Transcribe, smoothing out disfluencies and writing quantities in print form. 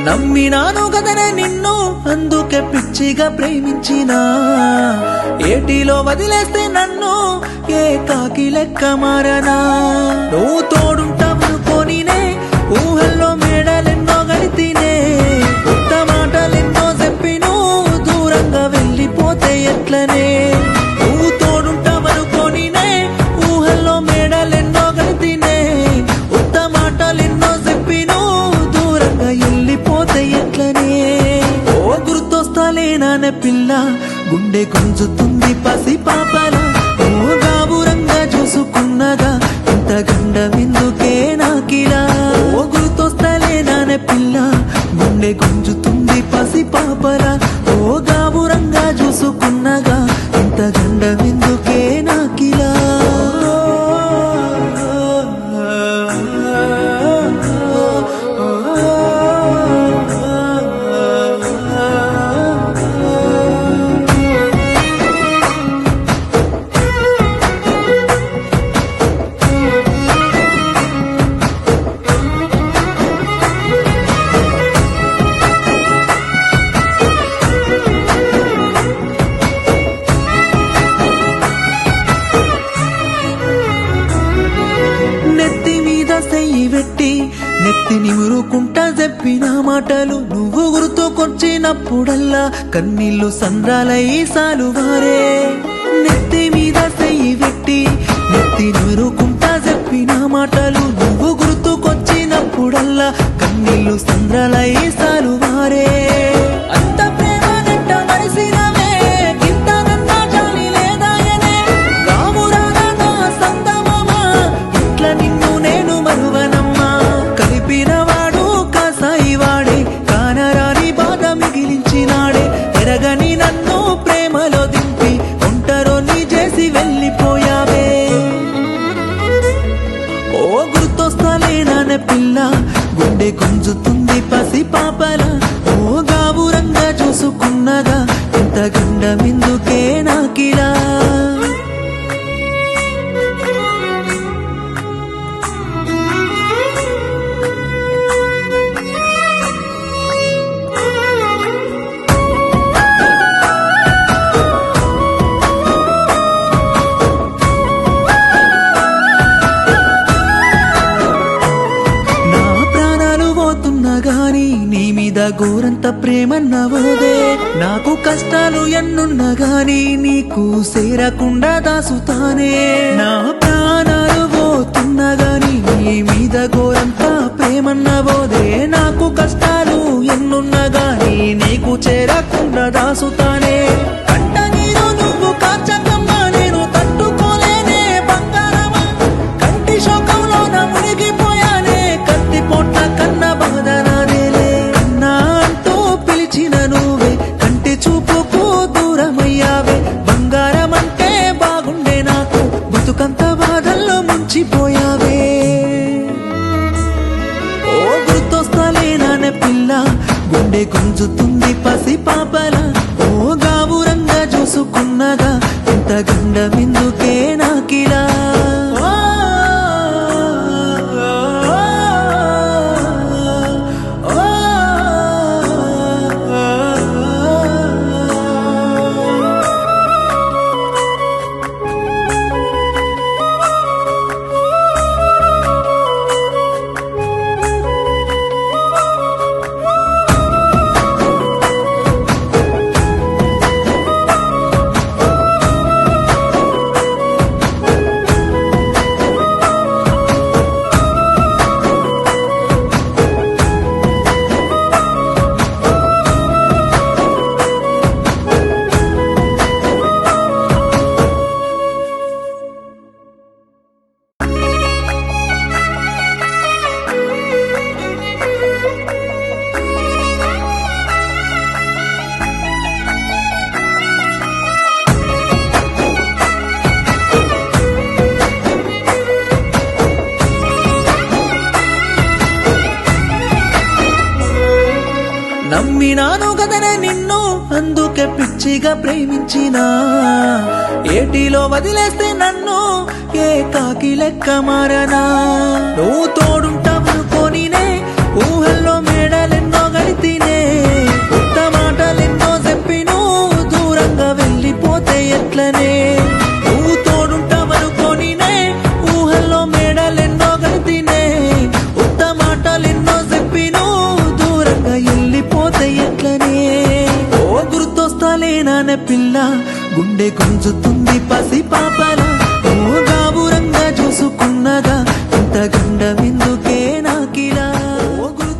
నమ్మినాను గదనే నిన్ను అందుకే పిచ్చిగా ప్రేమించినా ఏటిలో వదిలేస్తే నన్ను ఏ కాకి లెక్క మారనా నువ్వు తోడుంటావనుకోనినే ఊహల్లో మేడలెన్నో గడితినే కొత్త మాటలెన్నో చెప్పి నువ్వు దూరంగా వెళ్ళిపోతే ఎట్లనే నువ్వు తోడుంటావనుకోనినే ఊహల్లో మేడలెన్నో గడితినే కొత్త మాటలెన్నో చెప్పి నువ్వు దూరంగా వెళ్ళిపోతే ఎట్లనే ఓ గుర్తొస్తాలేనానే పిల్ల గుండె గుంజుతుంది పసి పాపల ఓ గాబురంగా చూసుకున్నగా ఇంత గండమెందుకే నాకిలా ఓ గుర్తొస్తాలేనానే పిల్ల గుండె గుంజుతుంది పసి పాపల ఓ గాబురంగా చూసుకున్నగా ఇంత గండమెందుకే నాకిలా నెత్తి నిమురుకుంటా చెప్పిన మాటలు నువ్వు గుర్తుకొచ్చినప్పుడల్లా కన్నీళ్లు సంద్రాలై సాలువారే నెత్తి మీద సెయ్యి పెట్టి నెత్తి నిమురుకుంటా చెప్పిన మాటలు నువ్వు గుర్తుకొచ్చినప్పుడల్లా కన్నీళ్లు సంద్రాలై సాలువారే అంత ప్రేమ నెట్ట మరిసినవే గింతనన్నా జాలి లేదాయనే రామురాగా నా సందమామ ఇట్లా నిన్ను నేను మరువనమ్మా కలిపినవాడు కాసాయి వాడే కానరాని బాధ మిగిలించినాడే ఎరగని నన్ను ప్రేమలో దింపి ఒంటరోని చేసి వెళ్ళిపోయావే ఓ గుర్తొస్తాలేనానే పిల్ల గుండె గుంజుతుంది పసి పాపల ఓ గాబురంగా చూసుకున్నగా ఇంత గండమెందుకే నాకిలా గాని నీ మీద గోరంత ప్రేమన్నవోదే నాకు కష్టాలు ఎన్నున్నా గాని నీకు సేరకుండా దాసుతానే నా ప్రాణాలు పోతున్నా గాని నీ మీద గోరంత ప్రేమన్నవోదే నాకు కష్టాలు ఎన్నున్నా గాని నీకు చేరకుండా దాసుతానే కంట నీరు నువ్వు కాచకమ్మా నేను తట్టుకోలేనే బంగారమా కంటి శోకంలో నా మునిగిపోయానే కత్తి పొట్ట కన్న బాధనాదేలే అన్నా అంటూ పిలిచిన నువ్వే కంటి చూపుకు దూరమయ్యావే బంగారం అంటే బాగుండే నాకు బతుకంత బాధల్లో ముంచిపోయావే ఓ గుర్తొస్తాలేనానే పిల్ల గుండె గుంజుతుంది పసి పాపల ఓ గాబురంగా చూసుకున్నగా ఇంత గండమెందుకే నాకిలా నమ్మినాను గదనే నిన్ను అందుకే పిచ్చిగా ప్రేమించినా ఏటిలో వదిలేస్తే నన్ను ఏ కాకి లెక్క మారనా నువ్వు తోడుంటావనుకోనినే ఊహల్లో మేడలెన్నో గడితే వదిలేస్తలేనానే పిల్ల గుండె గుంజుతుంది పసి పాపల ఓ గాబురంగా చూసుకున్నగా ఇంత గండమెందుకే నాకిలా